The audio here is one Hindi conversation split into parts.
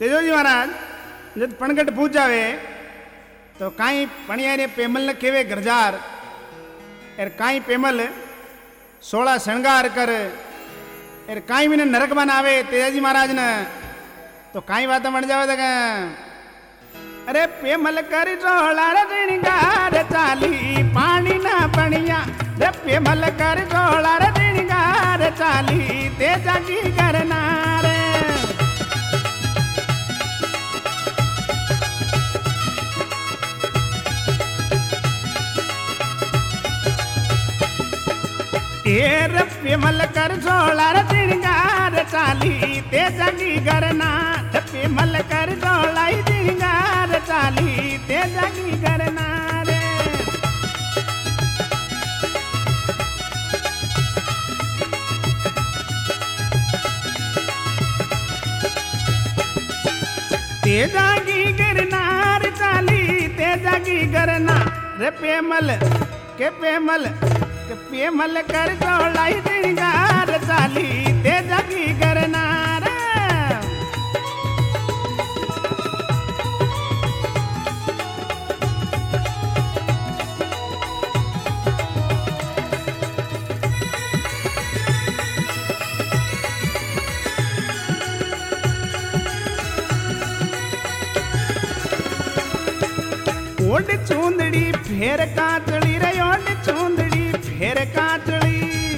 तेजोजी महाराज जब पणगट पूछ जावे तो काई पणिया ने पेमल ने केवे गरजार एर काई पेमल 16 श्रृंगार कर एर काई भी नरक बनावे तेजाजी महाराज ने तो काई बात बन जावे तक अरे पेमल कर चोला ऋणगार चाली पानी ना पणिया रे पेमल कर चोला ऋणगार चाली तेजा की करना रे एर पेमल कर चोला ऋणगार चाली तेजा की करना पेमल कर चोला ऋणगार चाली तेजा की करना रे तेजा की करनार चाली तेजा की करना रे पेमल के पेमल कर चोलाई ऋणगार चाली तेजा की करना रे ओड चूंदड़ी फेर कांचड़ी रे ओड चूंदड़ी फेर कांचड़ी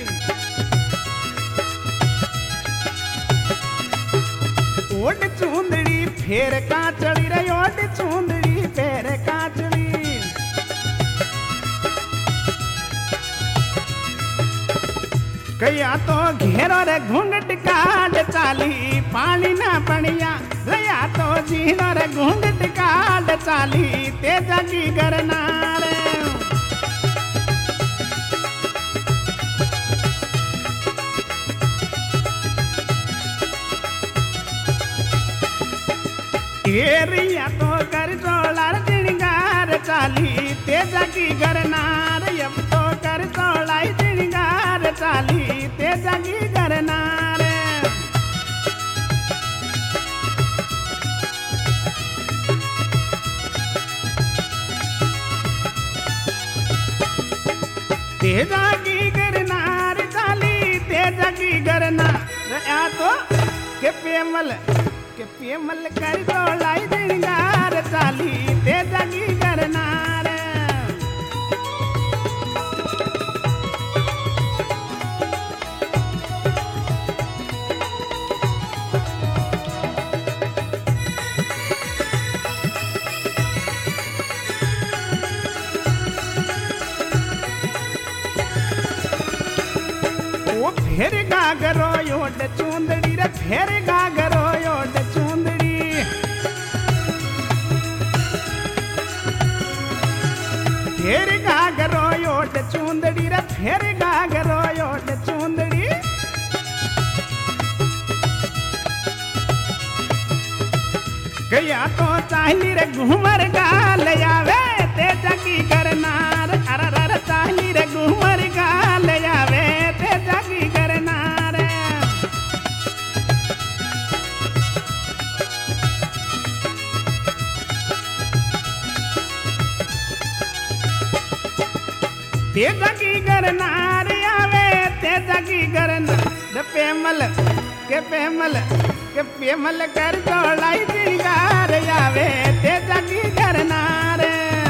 ओड चूंदड़ी फेर कांचड़ी रे ओड चूंदड़ी फेर कांचड़ी कया तो घेरो रे घूंघट काट चाली पानी ना पणिया रया तो जीनो रे घूंघट काट चाली तेजा की करना रे एरिया तो कर चोला ऋणगार चाली तेजा की करना रे अब तो कर चोला ऋणगार चाली तेजा की करना रे तेजा की करना रे चाली तेजा की करना आ तो के पेमल कर चोलाई ऋणगार चाली तेजा की करना रे फेर गागरो योड चूंदड़ी रे फेर गागरो योड चूंदड़ी फेर गागरो योड चूंदड़ी रे फेर गागरो योड चूंदड़ी गया तो चाहली रे घूमर गाल आवे तेजा की करना रे अरे चाहली रे घूमर गाल आवे तेजा की करना रे तेजा की करना रे आवे तेजा की करना रे पेमल कर चोलाई ऋणगार आवे तेजा की करना रे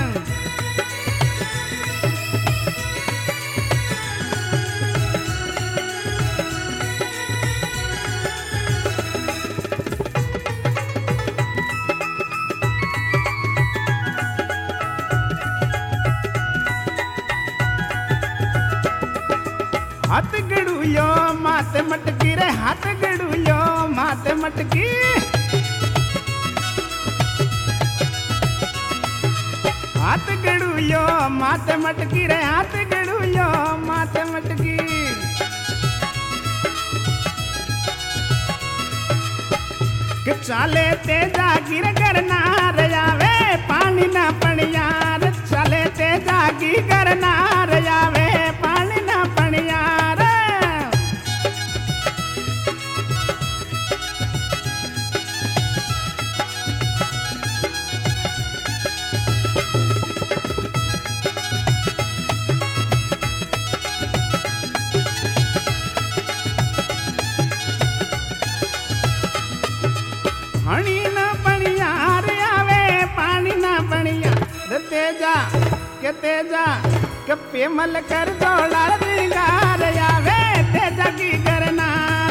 हाथ गड़ुयो माते मटकी रे हाथ गड़ुयो माते मटकी हाथ गड़ुयो माते मटकी रे हाथ गड़ुयो माते मटकी कि चाले तेजा गिर करना रे आवे पानी ना पणिया रे चाले तेजा की करना रे आवे पानी ना पणिया रे तेजा के पेमल कर जोड़ा दिगार आवे तेजा की करना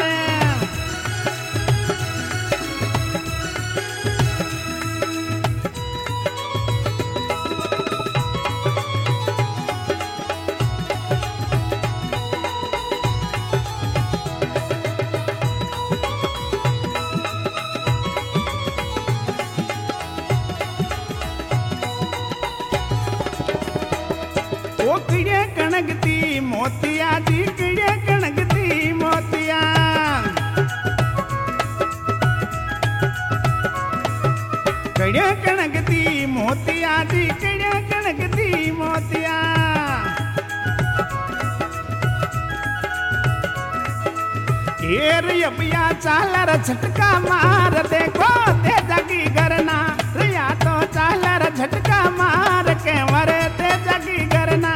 ओ किड़े कणकती मोतिया जी किड़े कणकती मोतिया किड़े कणकती मोतिया जी किड़े कणकती मोतिया एर यबिया चालर झटका मार देखो तेजा की करना रिया तो चालर झटका मार के मरे तेजा की करना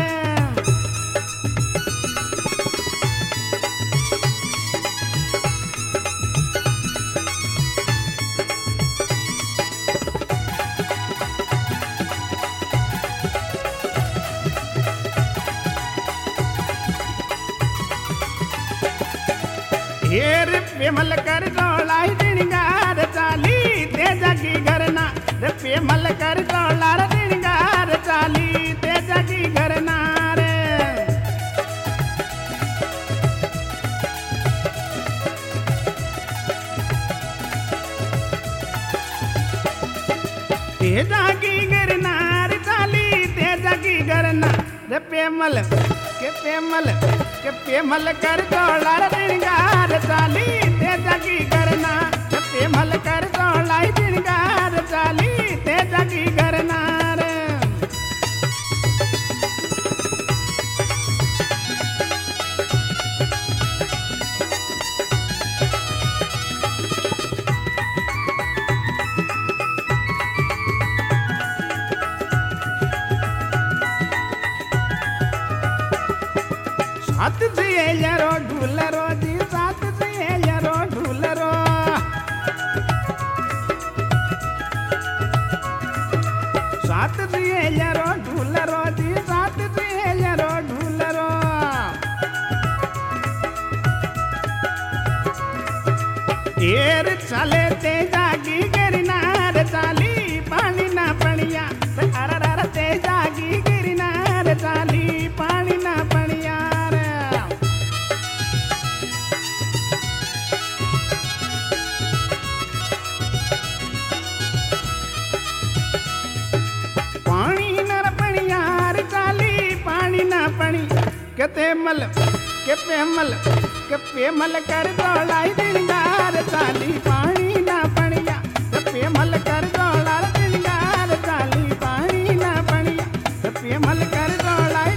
हेर पेमल कर जोलाई दिनगार चाली तेजा की करना रे पेमल कर जोला दिनगार चाली तेजा की करना रे तेजा की करना रे चाली तेजा की करना रे पेमल के पेमल कर जोला दिनगार चाली तेजा की करना रे पेमल कर जोला दिनगार चाली तेजा की करना रे सात जियरो ढूलरो जी सात जियरो ढूलरो सात जियरो ढूलरो जी सात जियरो ढूलरो एर चले तेजा की गिरनार चाली पानी ना पणिया अर तेजा की गिरनार चाली पानी ना पणिया के पेमल कर जोलाई दिनगार चाली पानी ना पणिया के पेमल कर जोला दिनगार चाली पानी ना पणिया के पेमल कर जोला